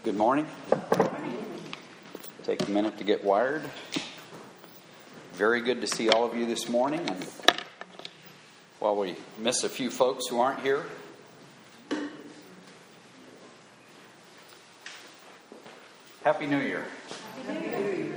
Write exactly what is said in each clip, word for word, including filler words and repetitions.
Good morning. Take a minute to get wired. Very good to see all of you this morning. And while we miss a few folks who aren't here, Happy New Year. Happy New Year.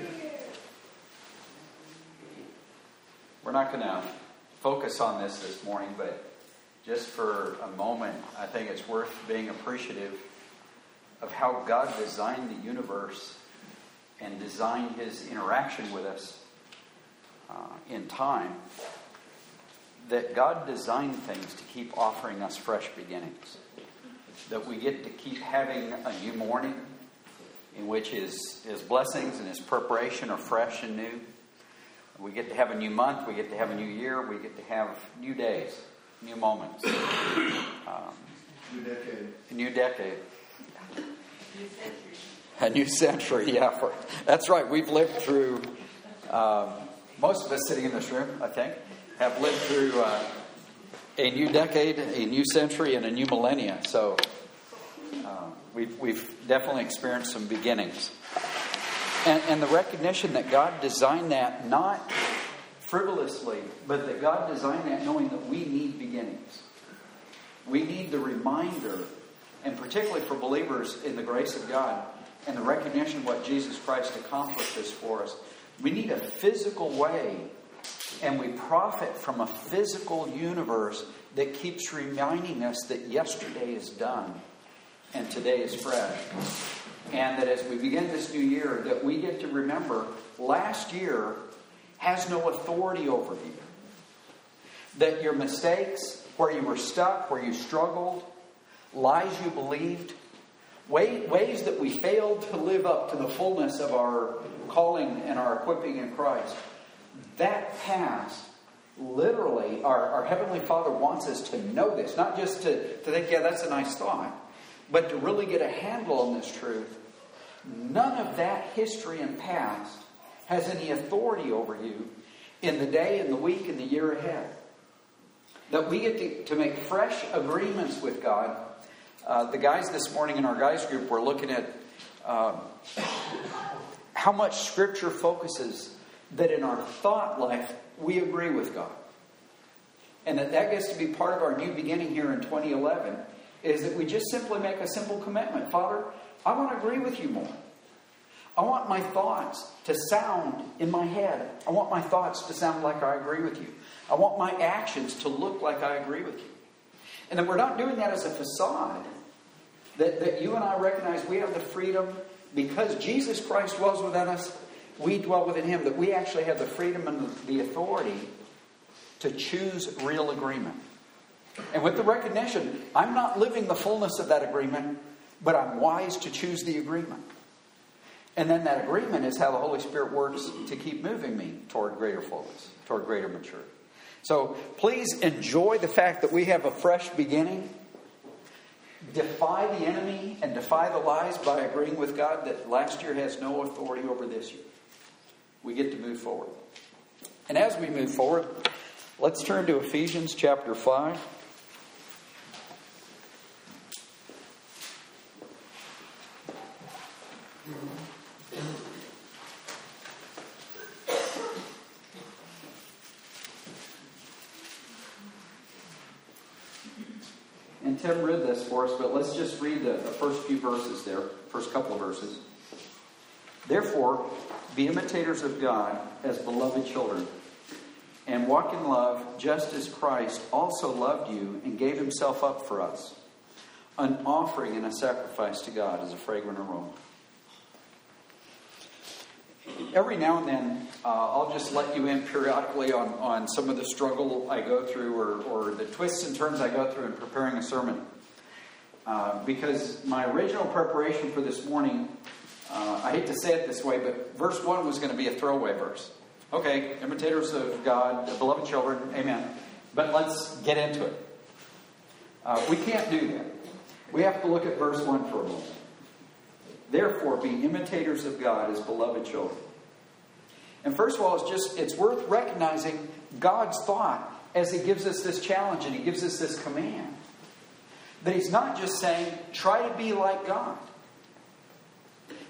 We're not going to focus on this this morning, but just for a moment, I think it's worth being appreciative of how God designed the universe and designed His interaction with us uh, in time. That God designed things to keep offering us fresh beginnings. That we get to keep having a new morning in which His, His blessings and His preparation are fresh and new. We get to have a new month. We get to have a new year. We get to have new days, new moments. Um, new decade. A new decade. A new century, yeah. For, that's right. We've lived through, um, most of us sitting in this room, I think, have lived through uh, a new decade, a new century, and a new millennia. So uh, we've, we've definitely experienced some beginnings. And, and the recognition that God designed that not frivolously, but that God designed that knowing that we need beginnings. We need the reminder, and particularly for believers in the grace of God and the recognition of what Jesus Christ accomplishes for us, we need a physical way, and we profit from a physical universe that keeps reminding us that yesterday is done and today is fresh. And that as we begin this new year, that we get to remember last year has no authority over you. That your mistakes, where you were stuck, where you struggled, lies you believed, way, ways that we failed to live up to the fullness of our calling and our equipping in Christ. That past, literally, our, our Heavenly Father wants us to know this. Not just to, to think, yeah, that's a nice thought, but to really get a handle on this truth. None of that history and past has any authority over you in the day and the week and the year ahead. That we get to, to make fresh agreements with God. Uh, the guys this morning in our guys group were looking at uh, how much Scripture focuses that in our thought life we agree with God. And that that gets to be part of our new beginning here in twenty eleven, is that we just simply make a simple commitment. Father, I want to agree with you more. I want my thoughts to sound in my head. I want my thoughts to sound like I agree with you. I want my actions to look like I agree with you. And that we're not doing that as a facade. That, that you and I recognize we have the freedom, because Jesus Christ dwells within us, we dwell within Him, that we actually have the freedom and the authority to choose real agreement. And with the recognition, I'm not living the fullness of that agreement, but I'm wise to choose the agreement. And then that agreement is how the Holy Spirit works to keep moving me toward greater fullness, toward greater maturity. So please enjoy the fact that we have a fresh beginning. Defy the enemy and defy the lies by agreeing with God that last year has no authority over this year. We get to move forward. And as we move forward, let's turn to Ephesians chapter five. And Tim read this for us, but let's just read the, the first few verses there, first couple of verses. Therefore, be imitators of God as beloved children, and walk in love just as Christ also loved you and gave Himself up for us, an offering and a sacrifice to God as a fragrant aroma. Every now and then, uh, I'll just let you in periodically on, on some of the struggle I go through, or, or the twists and turns I go through in preparing a sermon. Uh, because my original preparation for this morning, uh, I hate to say it this way, but verse one was going to be a throwaway verse. Okay, imitators of God, beloved children, amen. But let's get into it. Uh, we can't do that. We have to look at verse one for a moment. Therefore, be imitators of God as beloved children. And first of all, it's just it's worth recognizing God's thought as He gives us this challenge and He gives us this command. That He's not just saying, try to be like God.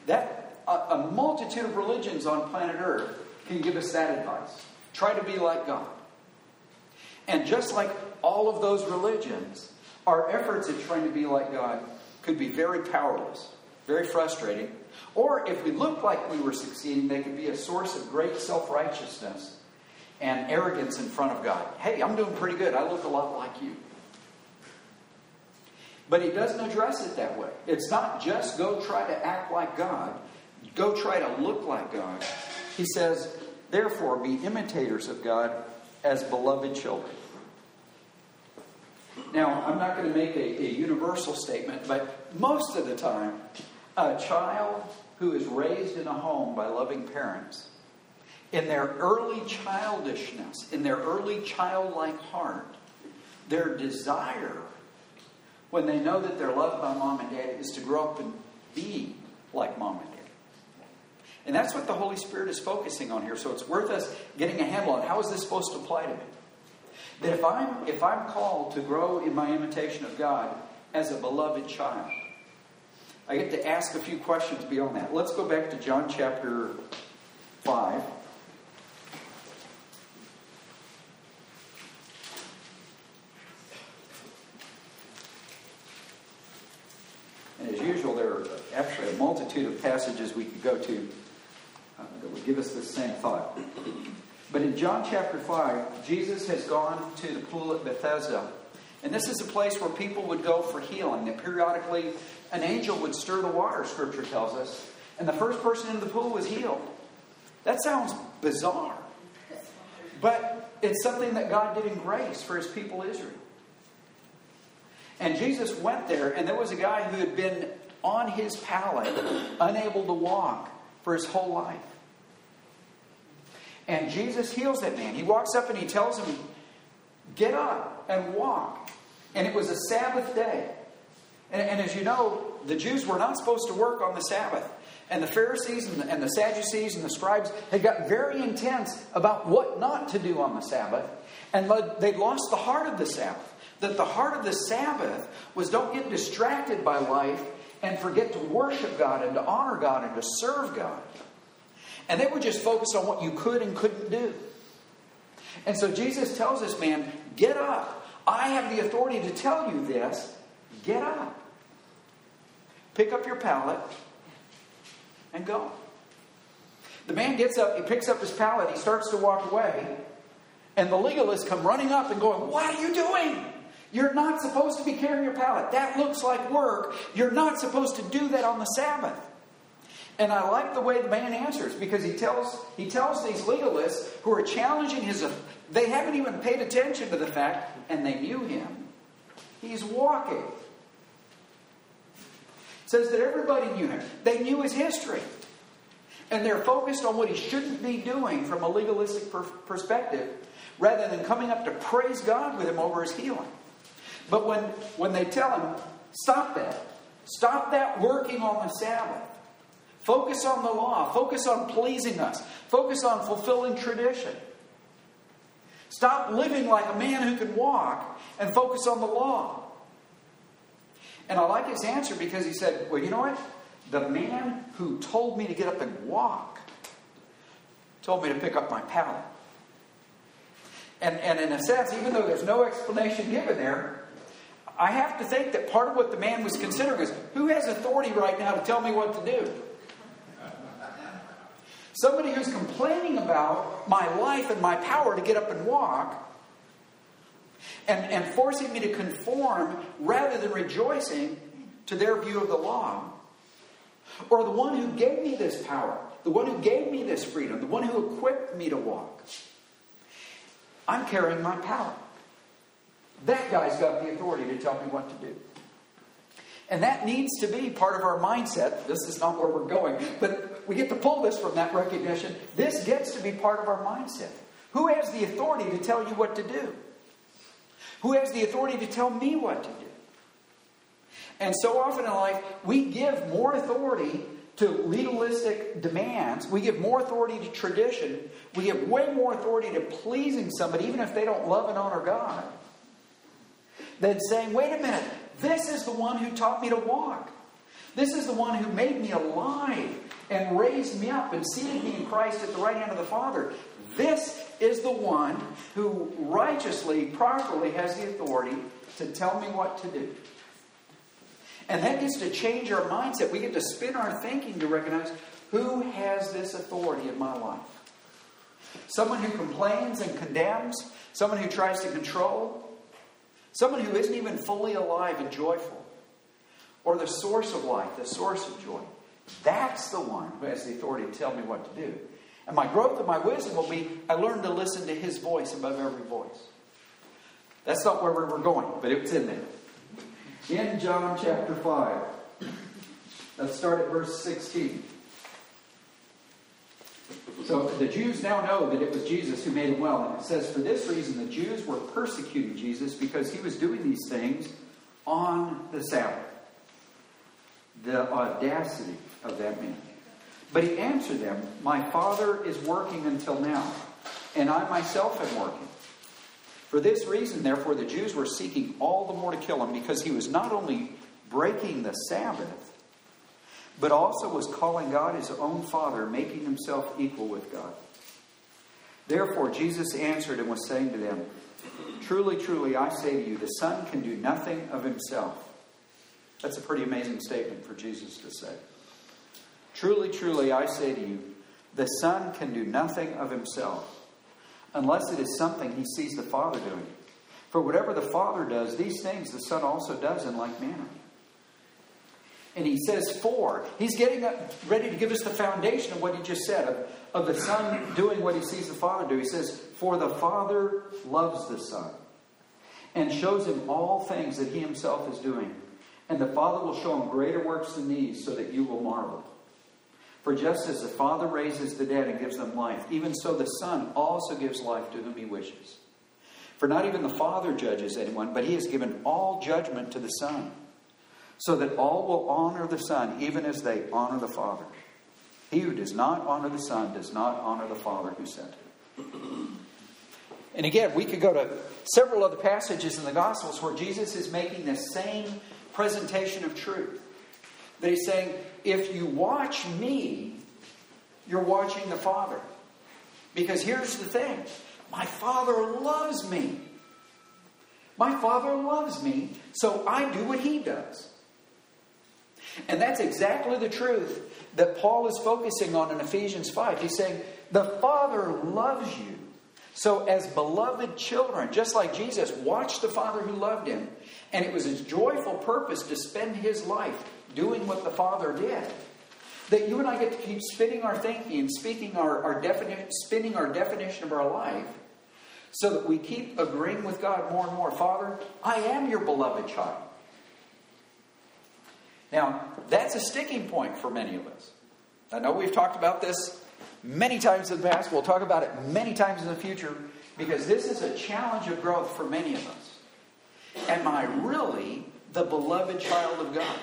That a, a multitude of religions on planet Earth can give us that advice. Try to be like God. And just like all of those religions, our efforts at trying to be like God could be very powerless, very frustrating. Or if we looked like we were succeeding, they could be a source of great self-righteousness and arrogance in front of God. Hey, I'm doing pretty good. I look a lot like you. But he doesn't address it that way. It's not just go try to act like God. Go try to look like God. He says, therefore, be imitators of God as beloved children. Now, I'm not going to make a, a universal statement, but most of the time, a child who is raised in a home by loving parents, in their early childishness, in their early childlike heart, their desire, when they know that they're loved by mom and dad, is to grow up and be like mom and dad. And that's what the Holy Spirit is focusing on here. So it's worth us getting a handle on how is this supposed to apply to me. That if I'm, if I'm called to grow in my imitation of God as a beloved child, I get to ask a few questions beyond that. Let's go back to John chapter five. And as usual, there are actually a multitude of passages we could go to uh, that would give us the same thought. But in John chapter five, Jesus has gone to the pool at Bethesda. And this is a place where people would go for healing. That periodically an angel would stir the water, Scripture tells us. And the first person into the pool was healed. That sounds bizarre. But it's something that God did in grace for His people Israel. And Jesus went there, and there was a guy who had been on his pallet, unable to walk for his whole life. And Jesus heals that man. He walks up and he tells him, get up and walk. And it was a Sabbath day. And, and as you know, the Jews were not supposed to work on the Sabbath. And the Pharisees and the, and the Sadducees and the scribes had got very intense about what not to do on the Sabbath. And they'd lost the heart of the Sabbath. That the heart of the Sabbath was don't get distracted by life and forget to worship God and to honor God and to serve God. And they were just focused on what you could and couldn't do. And so Jesus tells this man, get up. I have the authority to tell you this. Get up. Pick up your pallet and go. The man gets up, he picks up his pallet, he starts to walk away. And the legalists come running up and going, what are you doing? You're not supposed to be carrying your pallet. That looks like work. You're not supposed to do that on the Sabbath. And I like the way the man answers, because he tells he tells these legalists who are challenging his, they haven't even paid attention to the fact, and they knew him. He's walking. It says that everybody knew him. They knew his history. And they're focused on what he shouldn't be doing from a legalistic per- perspective, rather than coming up to praise God with him over his healing. But when, when they tell him, stop that. Stop that working on the Sabbath. Focus on the law. Focus on pleasing us. Focus on fulfilling tradition. Stop living like a man who can walk and focus on the law. And I like his answer, because he said, well, you know what? The man who told me to get up and walk told me to pick up my pallet. And, and in a sense, even though there's no explanation given there, I have to think that part of what the man was considering is, who has authority right now to tell me what to do? Somebody who's complaining about my life and my power to get up and walk, and, and forcing me to conform rather than rejoicing to their view of the law. Or the one who gave me this power, the one who gave me this freedom, the one who equipped me to walk. I'm carrying my power. That guy's got the authority to tell me what to do. And that needs to be part of our mindset. This is not where we're going, but we get to pull this from that recognition. This gets to be part of our mindset. Who has the authority to tell you what to do? Who has the authority to tell me what to do? And so often in life, we give more authority to legalistic demands. We give more authority to tradition. We give way more authority to pleasing somebody, even if they don't love and honor God, than saying, wait a minute, this is the one who taught me to walk. This is the one who made me alive and raised me up and seated me in Christ at the right hand of the Father. This is the one who righteously, properly has the authority to tell me what to do. And that gets to change our mindset. We get to spin our thinking to recognize who has this authority in my life. Someone who complains and condemns, someone who tries to control, someone who isn't even fully alive and joyful, or the source of life, the source of joy. That's the one who has the authority to tell me what to do. And my growth of my wisdom will be, I learn to listen to His voice above every voice. That's not where we're going, but it's in there. In John chapter five, let's start at verse sixteen. So the Jews now know that it was Jesus who made him well. And it says, for this reason the Jews were persecuting Jesus because He was doing these things on the Sabbath. The audacity of that man. But He answered them, my Father is working until now, and I myself am working. For this reason, therefore, the Jews were seeking all the more to kill Him, because He was not only breaking the Sabbath, but also was calling God His own Father, making Himself equal with God. Therefore, Jesus answered and was saying to them, truly, truly, I say to you, the Son can do nothing of Himself. That's a pretty amazing statement for Jesus to say. Truly, truly, I say to you, the Son can do nothing of Himself, unless it is something He sees the Father doing. For whatever the Father does, these things the Son also does in like manner. And He says for. He's getting ready to give us the foundation of what He just said, of, of the Son doing what He sees the Father do. He says, for the Father loves the Son, and shows Him all things that He Himself is doing. And the Father will show Him greater works than these, so that you will marvel. For just as the Father raises the dead and gives them life, even so the Son also gives life to whom He wishes. For not even the Father judges anyone, but He has given all judgment to the Son, so that all will honor the Son, even as they honor the Father. He who does not honor the Son does not honor the Father who sent Him. And again, we could go to several other passages in the Gospels where Jesus is making the same presentation of truth. That He's saying, if you watch me, you're watching the Father. Because here's the thing. My Father loves me. My Father loves me, so I do what He does. And that's exactly the truth that Paul is focusing on in Ephesians five. He's saying, the Father loves you. So as beloved children, just like Jesus watched the Father who loved Him, and it was His joyful purpose to spend His life doing what the Father did, that you and I get to keep spinning our thinking and speaking our, our defini- spinning our definition of our life, so that we keep agreeing with God more and more. Father, I am your beloved child. Now, that's a sticking point for many of us. I know we've talked about this many times in the past. We'll talk about it many times in the future, because this is a challenge of growth for many of us. Am I really the beloved child of God?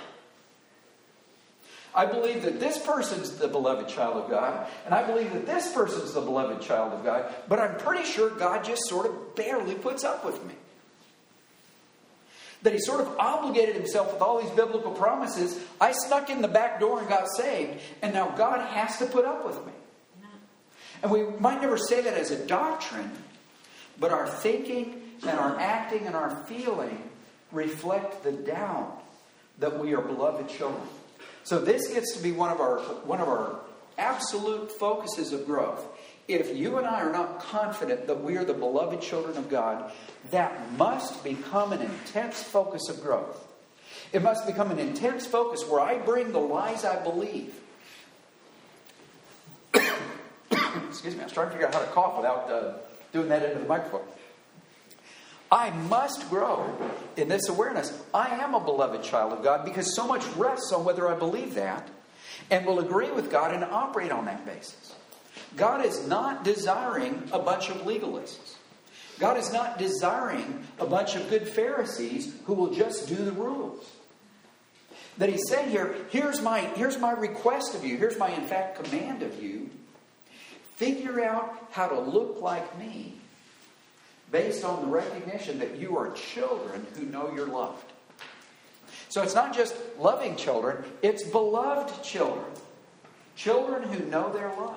I believe that this person's the beloved child of God, and I believe that this person's the beloved child of God, but I'm pretty sure God just sort of barely puts up with me. That He sort of obligated Himself with all these biblical promises. I snuck in the back door and got saved, and now God has to put up with me. And we might never say that as a doctrine, but our thinking and our acting and our feeling reflect the doubt that we are beloved children. So this gets to be one of our one of our absolute focuses of growth. If you and I are not confident that we are the beloved children of God, that must become an intense focus of growth. It must become an intense focus where I bring the lies I believe. Excuse me, I was trying to figure out how to cough without uh, doing that into the microphone. I must grow in this awareness. I am a beloved child of God, because so much rests on whether I believe that and will agree with God and operate on that basis. God is not desiring a bunch of legalists. God is not desiring a bunch of good Pharisees who will just do the rules. That He's saying here, here's my, here's my request of you. Here's my, in fact, command of you. Figure out how to look like me, based on the recognition that you are children who know you're loved. So it's not just loving children, it's beloved children. Children who know their love.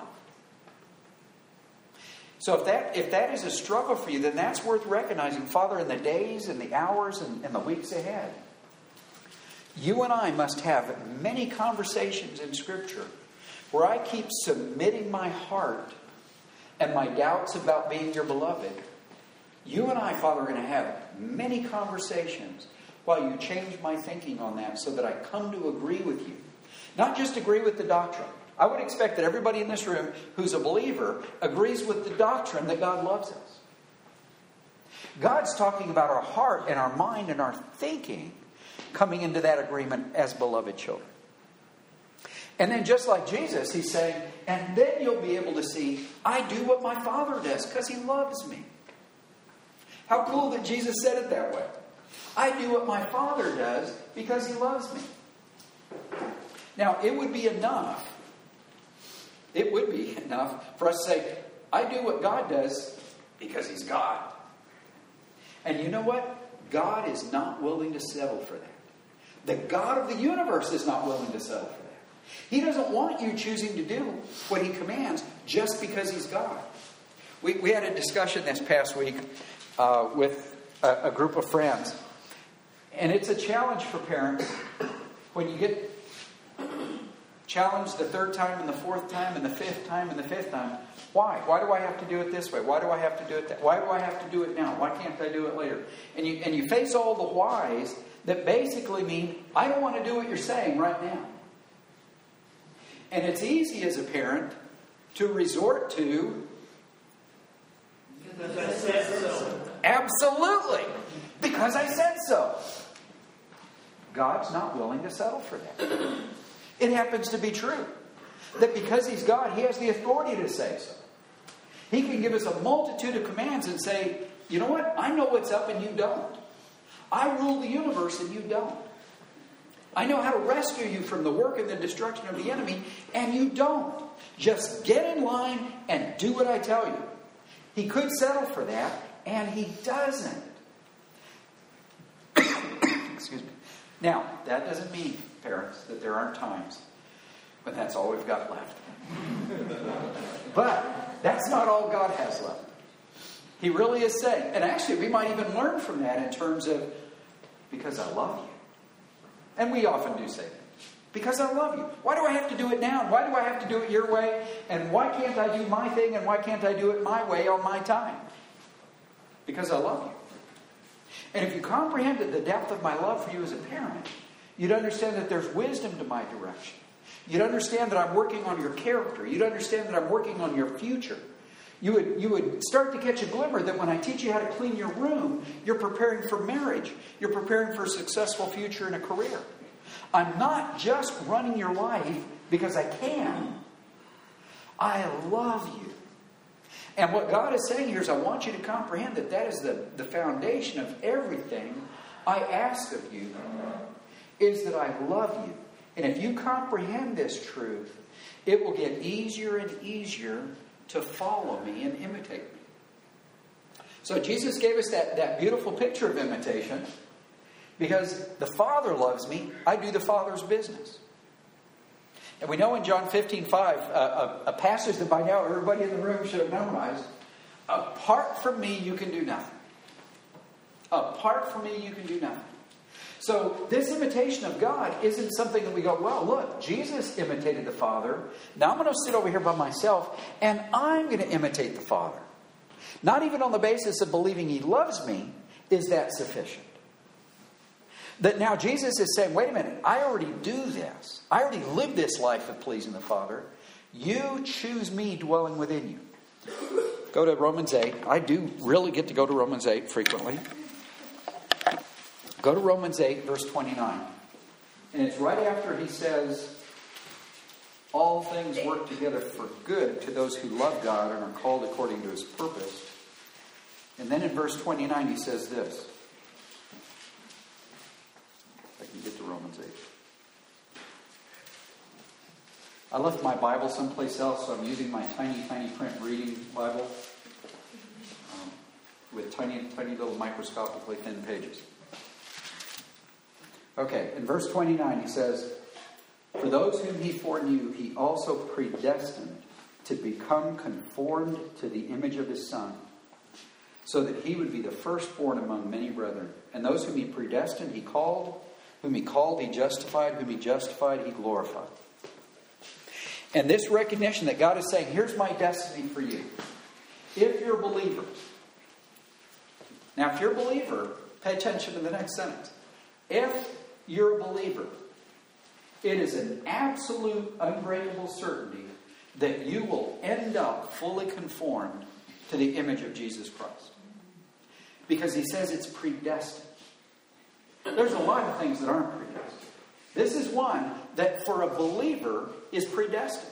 So if that if that is a struggle for you, then that's worth recognizing. Father, in the days and the hours and, and the weeks ahead, you and I must have many conversations in Scripture where I keep submitting my heart and my doubts about being your beloved. You and I, Father, are going to have many conversations while you change my thinking on that so that I come to agree with you. Not just agree with the doctrine. I would expect that everybody in this room who's a believer agrees with the doctrine that God loves us. God's talking about our heart and our mind and our thinking coming into that agreement as beloved children. And then just like Jesus, he's saying, and then you'll be able to see, I do what my Father does because he loves me. How cool that Jesus said it that way. I do what my Father does because he loves me. Now, it would be enough, it would be enough for us to say, I do what God does because he's God. And you know what? God is not willing to settle for that. The God of the universe is not willing to settle for that. He doesn't want you choosing to do what he commands just because he's God. We, we had a discussion this past week uh, with a, a group of friends. And it's a challenge for parents when you get challenged the third time and the fourth time and the fifth time and the fifth time. Why? Why do I have to do it this way? Why do I have to do it that? Why do I have to do it now? Why can't I do it later? And you and you face all the whys that basically mean, I don't want to do what you're saying right now. And it's easy as a parent to resort to, because I said so. Absolutely. Because I said so. God's not willing to settle for that. It happens to be true that because he's God, he has the authority to say so. He can give us a multitude of commands and say, you know what? I know what's up and you don't. I rule the universe and you don't. I know how to rescue you from the work and the destruction of the enemy, and you don't. Just get in line and do what I tell you. He could settle for that, and he doesn't. Excuse me. Now, that doesn't mean, parents, that there aren't times when that's all we've got left. But that's not all God has left. He really is saying, and actually we might even learn from that in terms of, because I love you. And we often do say that. Because I love you. Why do I have to do it now? Why do I have to do it your way? And why can't I do my thing? And why can't I do it my way on my time? Because I love you. And if you comprehended the depth of my love for you as a parent, you'd understand that there's wisdom to my direction. You'd understand that I'm working on your character. You'd understand that I'm working on your future. You would, you would start to catch a glimmer that when I teach you how to clean your room, you're preparing for marriage. You're preparing for a successful future and a career. I'm not just running your life because I can. I love you. And what God is saying here is I want you to comprehend that that is the, the foundation of everything I ask of you, is that I love you. And if you comprehend this truth, it will get easier and easier to follow me and imitate me. So Jesus gave us that, that beautiful picture of imitation. Because the Father loves me, I do the Father's business. And we know in John fifteen five, a, a, a passage that by now everybody in the room should have memorized. Apart from me, you can do nothing. Apart from me, you can do nothing. So this imitation of God isn't something that we go, well, look, Jesus imitated the Father. Now I'm going to sit over here by myself and I'm going to imitate the Father. Not even on the basis of believing he loves me is that sufficient. That now Jesus is saying, wait a minute, I already do this. I already live this life of pleasing the Father. You choose me dwelling within you. Go to Romans eight. I do really get to go to Romans eight frequently. Go to Romans eight, verse twenty-nine. And it's right after he says, all things work together for good to those who love God and are called according to his purpose. And then in verse twenty-nine he says this. I can get to Romans eight. I left my Bible someplace else, so I'm using my tiny, tiny print reading Bible um, with tiny, tiny little microscopically thin pages. Okay, in verse twenty-nine he says, for those whom he foreknew, he also predestined to become conformed to the image of his Son, so that he would be the firstborn among many brethren. And those whom he predestined, he called. Whom he called, he justified. Whom he justified, he glorified. And this recognition that God is saying, here's my destiny for you. If you're a believer. Now, if you're a believer, pay attention to the next sentence. If you're a believer, it is an absolute, unbreakable certainty that you will end up fully conformed to the image of Jesus Christ. Because he says it's predestined. There's a lot of things that aren't predestined. This is one that for a believer is predestined.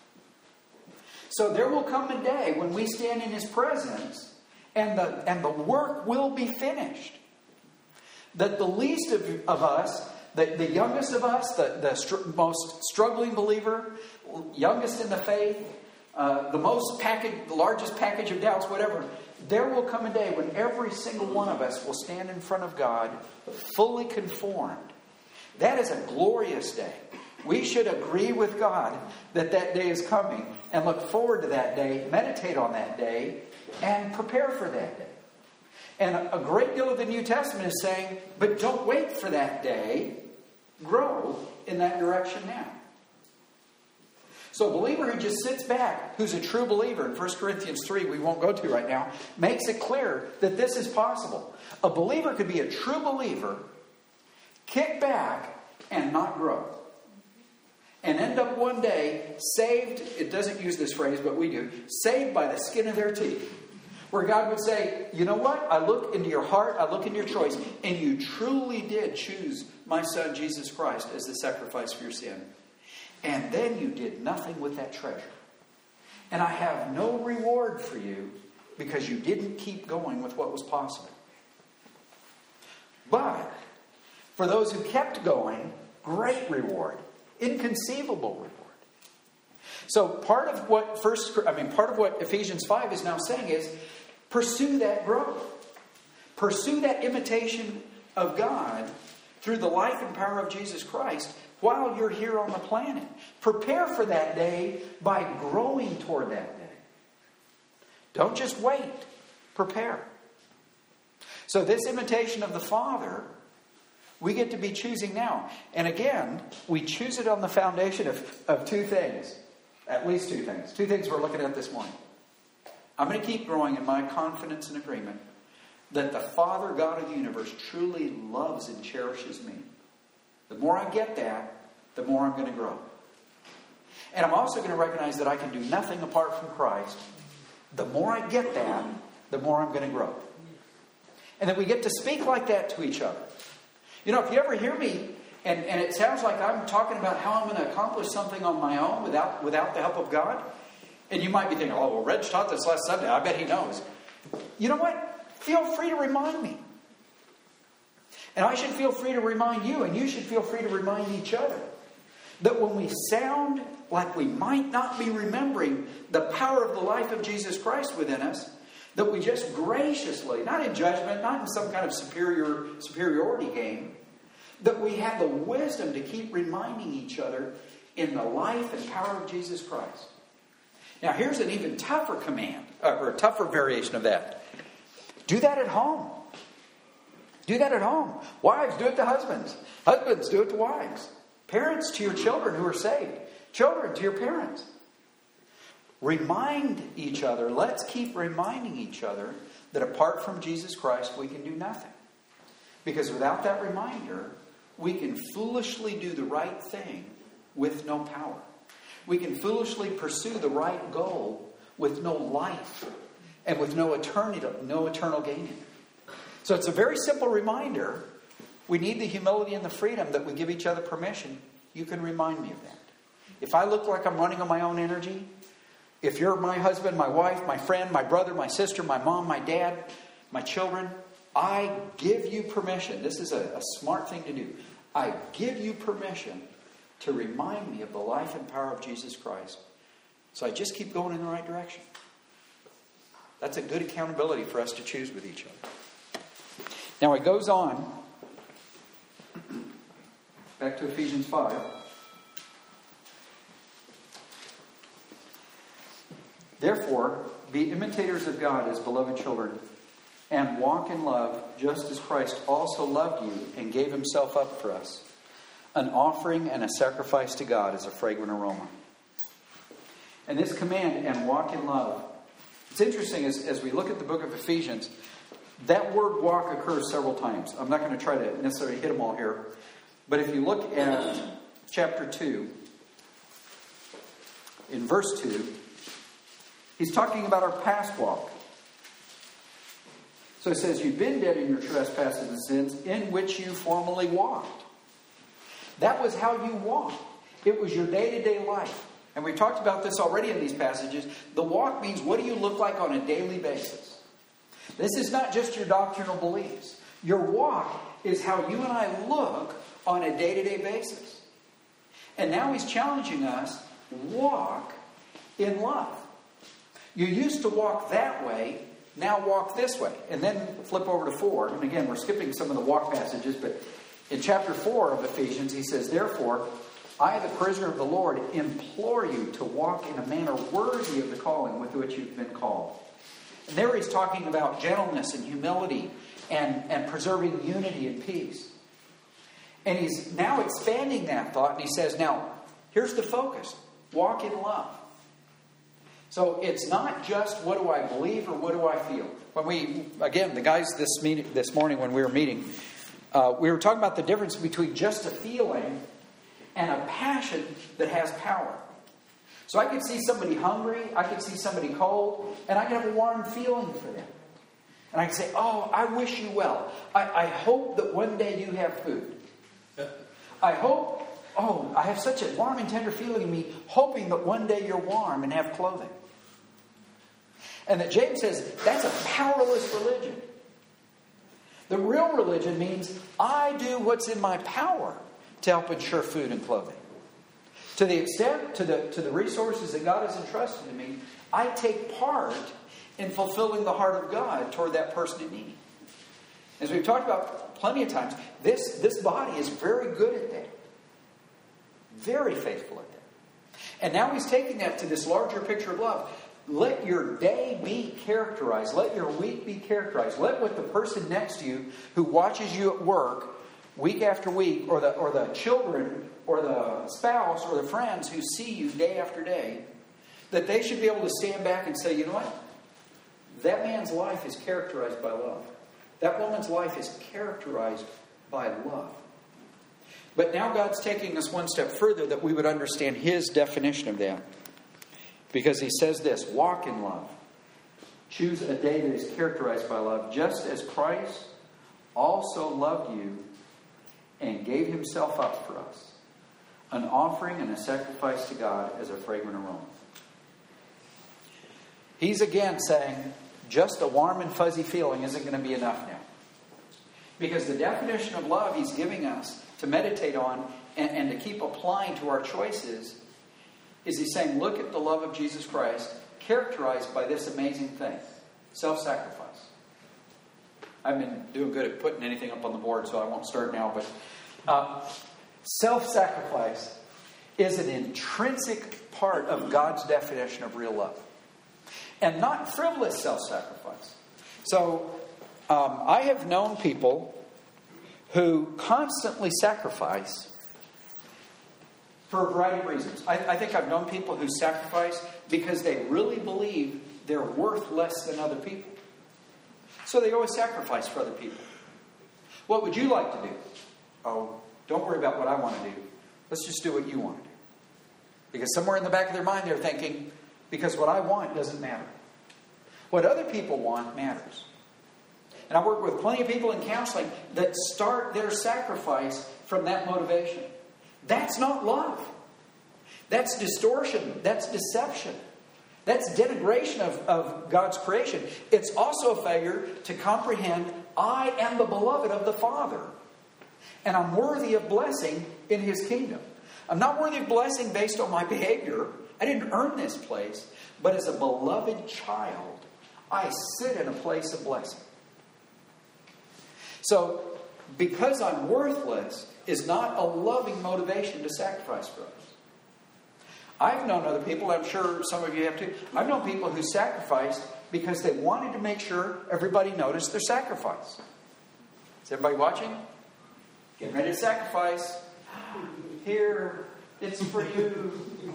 So there will come a day when we stand in his presence and the, and the work will be finished. That the least of, of us, the, the youngest of us, the, the str- most struggling believer, youngest in the faith, uh, the most package, the largest package of doubts, whatever, there will come a day when every single one of us will stand in front of God fully conformed. That is a glorious day. We should agree with God that that day is coming and look forward to that day, meditate on that day, and prepare for that day. And a great deal of the New Testament is saying, but don't wait for that day. Grow in that direction now. So a believer who just sits back, who's a true believer, in First Corinthians three, we won't go to right now, makes it clear that this is possible. A believer could be a true believer, kick back, and not grow. And end up one day saved, it doesn't use this phrase, but we do, saved by the skin of their teeth. Where God would say, you know what? I look into your heart, I look into your choice, and you truly did choose my Son, Jesus Christ, as the sacrifice for your sin. And then you did nothing with that treasure. And I have no reward for you because you didn't keep going with what was possible. But for those who kept going, great reward. Inconceivable reward. So part of what first I mean part of what Ephesians five is now saying is pursue that growth. Pursue that imitation of God through the life and power of Jesus Christ while you're here on the planet. Prepare for that day by growing toward that day. Don't just wait. Prepare. So this imitation of the Father, we get to be choosing now. And again, we choose it on the foundation of, of two things. At least two things. Two things we're looking at this morning. I'm going to keep growing in my confidence and agreement that the Father, God of the universe, truly loves and cherishes me. The more I get that, the more I'm going to grow. And I'm also going to recognize that I can do nothing apart from Christ. The more I get that, the more I'm going to grow. And that we get to speak like that to each other. You know, if you ever hear me, and, and it sounds like I'm talking about how I'm going to accomplish something on my own without, without the help of God, and you might be thinking, oh, well, Reg taught this last Sunday. I bet he knows. You know what? Feel free to remind me. And I should feel free to remind you, and you should feel free to remind each other that when we sound like we might not be remembering the power of the life of Jesus Christ within us, that we just graciously, not in judgment, not in some kind of superior superiority game, that we have the wisdom to keep reminding each other in the life and power of Jesus Christ. Now, here's an even tougher command, or a tougher variation of that. Do that at home. Do that at home. Wives, do it to husbands. Husbands, do it to wives. Parents, to your children who are saved. Children, to your parents. Remind each other. Let's keep reminding each other that apart from Jesus Christ, we can do nothing. Because without that reminder, we can foolishly do the right thing with no power. We can foolishly pursue the right goal with no life and with no eternity, no eternal gain. So it's a very simple reminder. We need the humility and the freedom that we give each other permission. You can remind me of that. If I look like I'm running on my own energy, if you're my husband, my wife, my friend, my brother, my sister, my mom, my dad, my children, I give you permission. This is a, a smart thing to do. I give you permission to remind me of the life and power of Jesus Christ. So I just keep going in the right direction. That's a good accountability for us to choose with each other. Now it goes on Back to Ephesians five. Therefore, be imitators of God as beloved children, and walk in love, just as Christ also loved you and gave himself up for us, an offering and a sacrifice to God as a fragrant aroma. And this command, and walk in love, it's interesting as, as we look at the book of Ephesians, that word walk occurs several times. I'm not going to try to necessarily hit them all here. But if you look at chapter two, in verse two, he's talking about our past walk. So it says, you've been dead in your trespasses and sins in which you formerly walked. That was how you walked. It was your day-to-day life. And we've talked about this already in these passages. The walk means, what do you look like on a daily basis? This is not just your doctrinal beliefs. Your walk is how you and I look on a day-to-day basis. And now he's challenging us, walk in love. You used to walk that way, now walk this way. And then flip over to four. And again, we're skipping some of the walk passages, but in chapter four of Ephesians, he says, therefore, I, the prisoner of the Lord, implore you to walk in a manner worthy of the calling with which you've been called. And there he's talking about gentleness and humility and, and preserving unity and peace. And he's now expanding that thought, and he says, now, here's the focus. Walk in love. So it's not just what do I believe or what do I feel. When we, again, the guys this meeting, this morning when we were meeting, uh, we were talking about the difference between just a feeling and a passion that has power. So I could see somebody hungry, I could see somebody cold, and I could have a warm feeling for them. And I could say, oh, I wish you well. I, I hope that one day you have food. I hope, oh, I have such a warm and tender feeling in me, hoping that one day you're warm and have clothing. And that James says, that's a powerless religion. The real religion means I do what's in my power to help ensure food and clothing. To the extent, to the, to the resources that God has entrusted to me, I take part in fulfilling the heart of God toward that person in need. As we've talked about plenty of times, this, this body is very good at that. Very faithful at that. And now he's taking that to this larger picture of love. Let your day be characterized. Let your week be characterized. Let what the person next to you who watches you at work week after week, or the or the children, or the spouse, or the friends who see you day after day, that they should be able to stand back and say, you know what? That man's life is characterized by love. That woman's life is characterized by love. But now God's taking us one step further that we would understand his definition of that. Because he says this, walk in love. Choose a day that is characterized by love, just as Christ also loved you and gave himself up for us, an offering and a sacrifice to God as a fragrant aroma. He's again saying, just a warm and fuzzy feeling isn't going to be enough now. Because the definition of love he's giving us to meditate on and, and to keep applying to our choices is he's saying, look at the love of Jesus Christ characterized by this amazing thing, self-sacrifice. I've been doing good at putting anything up on the board, so I won't start now. But uh, self-sacrifice is an intrinsic part of God's definition of real love. And not frivolous self-sacrifice. So, um, I have known people who constantly sacrifice for a variety of reasons. I, I think I've known people who sacrifice because they really believe they're worth less than other people. So they always sacrifice for other people. What would you like to do? Oh, don't worry about what I want to do. Let's just do what you want to do. Because somewhere in the back of their mind they're thinking, because what I want doesn't matter. What other people want matters. And I work with plenty of people in counseling that start their sacrifice from that motivation. That's not love. That's distortion. That's deception. That's denigration of, of God's creation. It's also a failure to comprehend I am the beloved of the Father. And I'm worthy of blessing in his kingdom. I'm not worthy of blessing based on my behavior. I didn't earn this place. But as a beloved child, I sit in a place of blessing. So, because I'm worthless is not a loving motivation to sacrifice for others. I've known other people, I'm sure some of you have too. I've known people who sacrificed because they wanted to make sure everybody noticed their sacrifice. Is everybody watching? Get ready to sacrifice. Here, it's for you.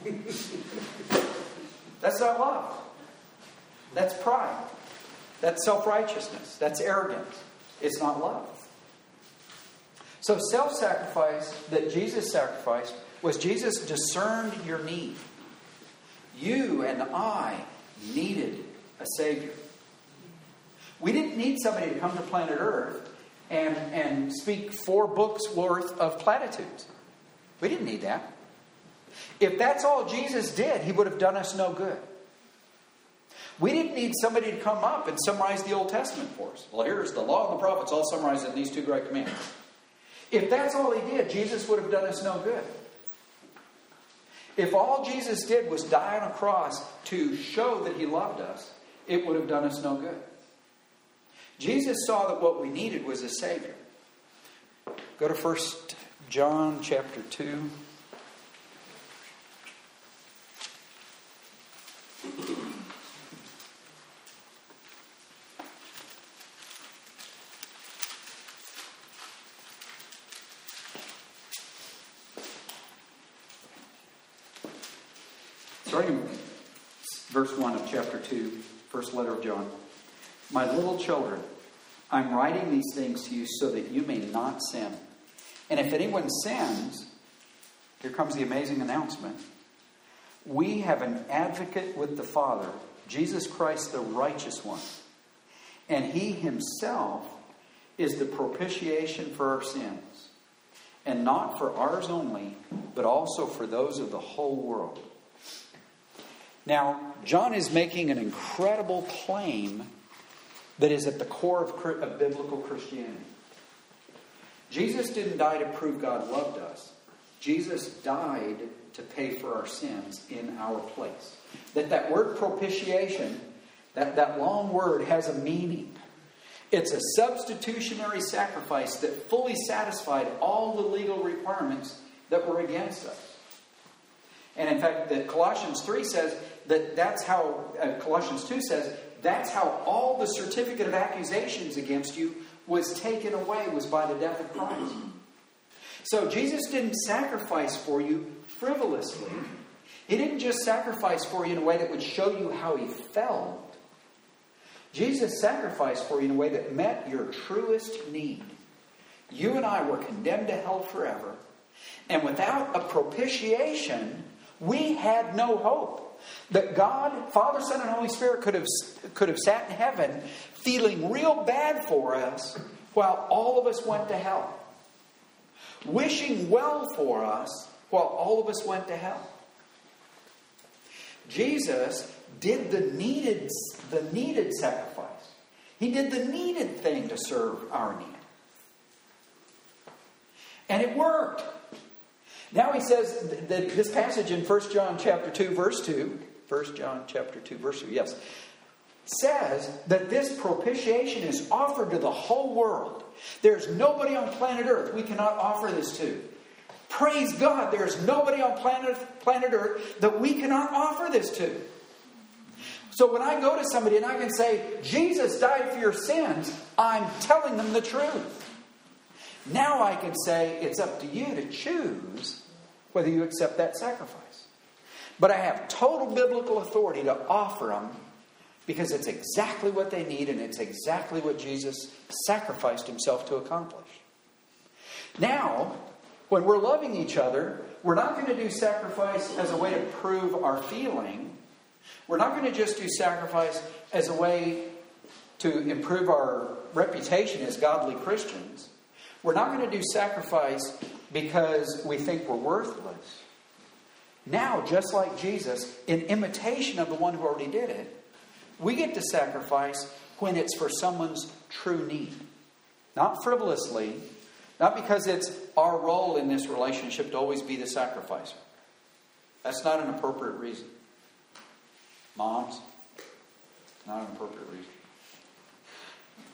That's not love. That's pride. That's self-righteousness. That's arrogance. It's not love. So self-sacrifice that Jesus sacrificed was Jesus discerned your need. You and I needed a Savior. We didn't need somebody to come to planet Earth and, and speak four books worth of platitudes. We didn't need that. If that's all Jesus did, He would have done us no good. We didn't need somebody to come up and summarize the Old Testament for us. Well, here's the law and the prophets all summarized in these two great commandments. If that's all He did, Jesus would have done us no good. If all Jesus did was die on a cross to show that He loved us, it would have done us no good. Jesus saw that what we needed was a Savior. Go to First John chapter two. Starting in verse one of chapter two, first letter of John. My little children, I'm writing these things to you so that you may not sin. And if anyone sins, here comes the amazing announcement. We have an advocate with the Father, Jesus Christ, the righteous one. And He Himself is the propitiation for our sins. And not for ours only, but also for those of the whole world. Now, John is making an incredible claim that is at the core of, of biblical Christianity. Jesus didn't die to prove God loved us. Jesus died to pay for our sins in our place. That that word propitiation, that, that long word has a meaning. It's a substitutionary sacrifice that fully satisfied all the legal requirements that were against us. And in fact, that Colossians three says that that's how, uh, Colossians two says, that's how all the certificate of accusations against you was taken away, was by the death of Christ. So Jesus didn't sacrifice for you frivolously. He didn't just sacrifice for you in a way that would show you how He felt. Jesus sacrificed for you in a way that met your truest need. You and I were condemned to hell forever. And without a propitiation, we had no hope. That God, Father, Son, and Holy Spirit could have, could have sat in heaven feeling real bad for us while all of us went to hell. Wishing well for us while all of us went to hell. Jesus did the needed, the needed sacrifice. He did the needed thing to serve our need. And it worked. Now he says that this passage in First John chapter two, verse two, First John chapter two, verse two, yes, says that this propitiation is offered to the whole world. There's nobody on planet Earth we cannot offer this to. Praise God, there's nobody on planet, planet Earth that we cannot offer this to. So when I go to somebody and I can say, Jesus died for your sins, I'm telling them the truth. Now I can say, it's up to you to choose whether you accept that sacrifice. But I have total biblical authority to offer them because it's exactly what they need and it's exactly what Jesus sacrificed Himself to accomplish. Now, when we're loving each other, we're not going to do sacrifice as a way to prove our feeling. We're not going to just do sacrifice as a way to improve our reputation as godly Christians. We're not going to do sacrifice because we think we're worthless. Now, just like Jesus, in imitation of the one who already did it, we get to sacrifice when it's for someone's true need. Not frivolously, not because it's our role in this relationship to always be the sacrificer. That's not an appropriate reason. Moms, not an appropriate reason.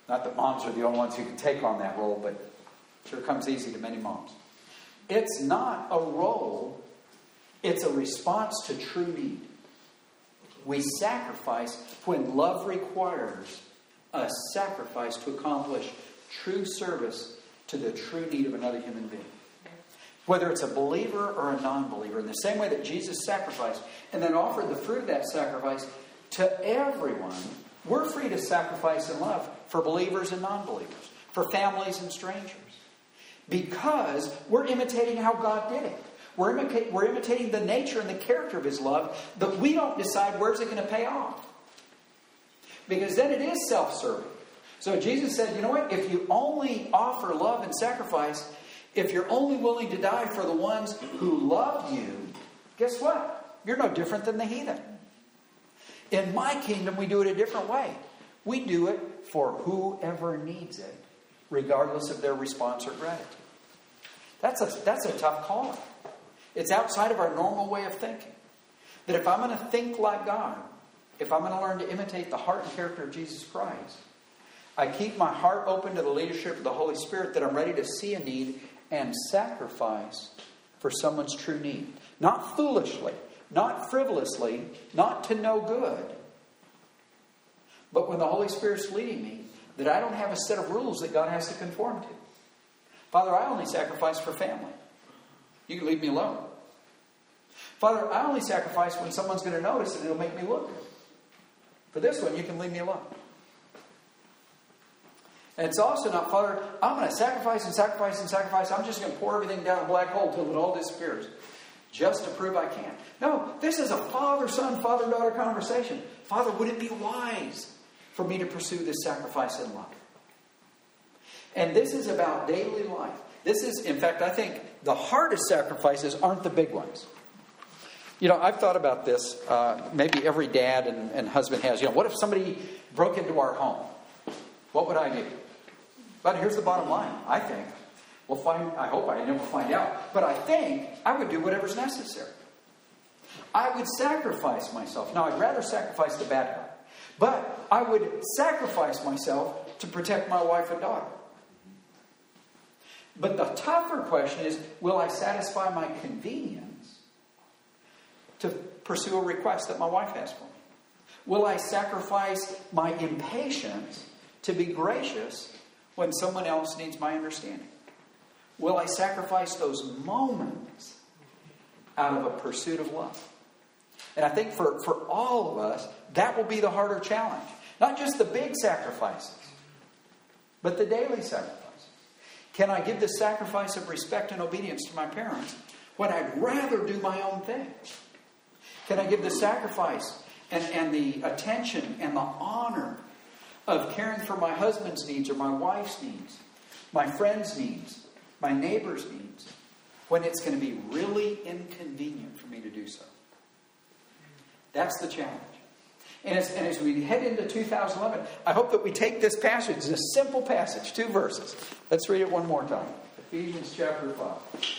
Not that moms are the only ones who can take on that role, but it sure comes easy to many moms. It's not a role, it's a response to true need. We sacrifice when love requires a sacrifice to accomplish true service to the true need of another human being. Whether it's a believer or a non-believer, in the same way that Jesus sacrificed and then offered the fruit of that sacrifice to everyone, we're free to sacrifice in love for believers and non-believers, for families and strangers. Because we're imitating how God did it. We're, imita- we're imitating the nature and the character of His love, but we don't decide where's it going to pay off. Because then it is self-serving. So Jesus said, you know what? If you only offer love and sacrifice, if you're only willing to die for the ones who love you, guess what? You're no different than the heathen. In my kingdom, we do it a different way. We do it for whoever needs it, regardless of their response or gratitude. That's a, that's a tough call. It's outside of our normal way of thinking. That if I'm going to think like God, if I'm going to learn to imitate the heart and character of Jesus Christ, I keep my heart open to the leadership of the Holy Spirit, that I'm ready to see a need and sacrifice for someone's true need. Not foolishly, not frivolously, not to no good. But when the Holy Spirit's leading me, that I don't have a set of rules that God has to conform to. Father, I only sacrifice for family. You can leave me alone. Father, I only sacrifice when someone's going to notice and it'll make me look good. For this one, you can leave me alone. And it's also not, Father, I'm going to sacrifice and sacrifice and sacrifice. I'm just going to pour everything down a black hole till it all disappears. Just to prove I can. No, this is a father-son, father-daughter conversation. Father, would it be wise for me to pursue this sacrifice in love? And this is about daily life. This is, in fact, I think the hardest sacrifices aren't the big ones. You know, I've thought about this. Uh, maybe every dad and, and husband has. You know, what if somebody broke into our home? What would I do? But here's the bottom line. I think we'll find. I hope I never find out. But I think I would do whatever's necessary. I would sacrifice myself. Now, I'd rather sacrifice the bad guy, but I would sacrifice myself to protect my wife and daughter. But the tougher question is, will I satisfy my convenience to pursue a request that my wife has for me? Will I sacrifice my impatience to be gracious when someone else needs my understanding? Will I sacrifice those moments out of a pursuit of love? And I think for, for all of us, that will be the harder challenge. Not just the big sacrifices, but the daily sacrifices. Can I give the sacrifice of respect and obedience to my parents when I'd rather do my own thing? Can I give the sacrifice and, and the attention and the honor of caring for my husband's needs or my wife's needs, my friend's needs, my neighbor's needs, when it's going to be really inconvenient for me to do so? That's the challenge. And as, and as we head into two thousand eleven, I hope that we take this passage. It's a simple passage, two verses. Let's read it one more time. Ephesians chapter five.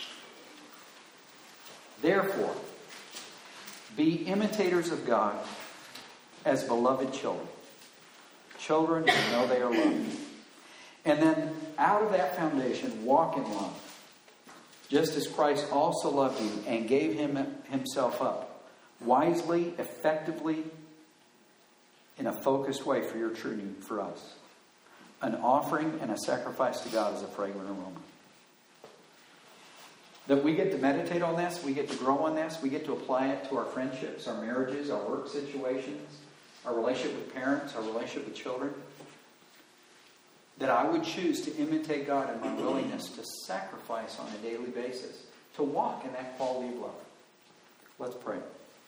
Therefore, be imitators of God as beloved children. Children who know they are loved. And then out of that foundation, walk in love. Just as Christ also loved you and gave him himself up, wisely, effectively, in a focused way for your true need, for us. An offering and a sacrifice to God is a fragrant aroma. That we get to meditate on this, we get to grow on this, we get to apply it to our friendships, our marriages, our work situations, our relationship with parents, our relationship with children. That I would choose to imitate God in my willingness to sacrifice on a daily basis, to walk in that quality of love. Let's pray.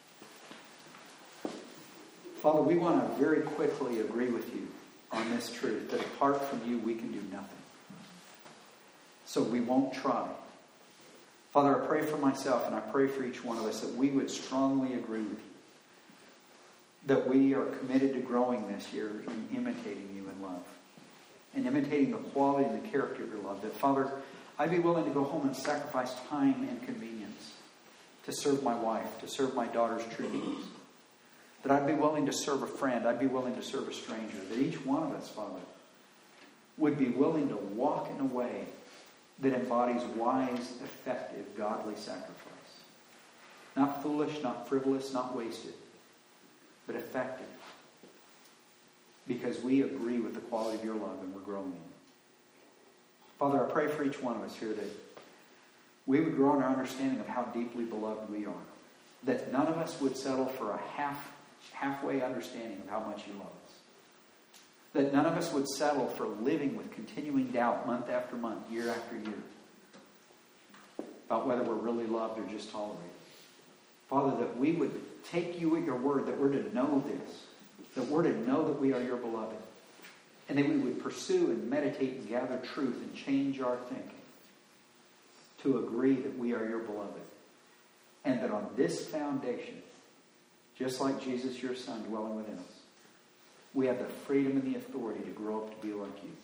Father, we want to very quickly agree with you on this truth, that apart from you, we can do nothing. So we won't try. Father, I pray for myself and I pray for each one of us that we would strongly agree with you. That we are committed to growing this year in imitating you in love. And imitating the quality and the character of your love. That, Father, I'd be willing to go home and sacrifice time and convenience to serve my wife, to serve my daughter's true needs. That I'd be willing to serve a friend. I'd be willing to serve a stranger. That each one of us, Father, would be willing to walk in a way that embodies wise, effective, godly sacrifice. Not foolish, not frivolous, not wasted, but effective. Because we agree with the quality of your love and we're growing in it. Father, I pray for each one of us here that we would grow in our understanding of how deeply beloved we are. That none of us would settle for a half, halfway understanding of how much you love us. That none of us would settle for living with continuing doubt month after month, year after year, about whether we're really loved or just tolerated. Father, that we would take you at your word, that we're to know this, that we're to know that we are your beloved, and that we would pursue and meditate and gather truth and change our thinking to agree that we are your beloved. And that on this foundation, just like Jesus, your Son, dwelling within us, we have the freedom and the authority to grow up to be like you.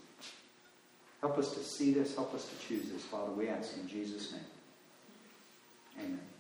Help us to see this. Help us to choose this, Father. We ask in Jesus' name. Amen.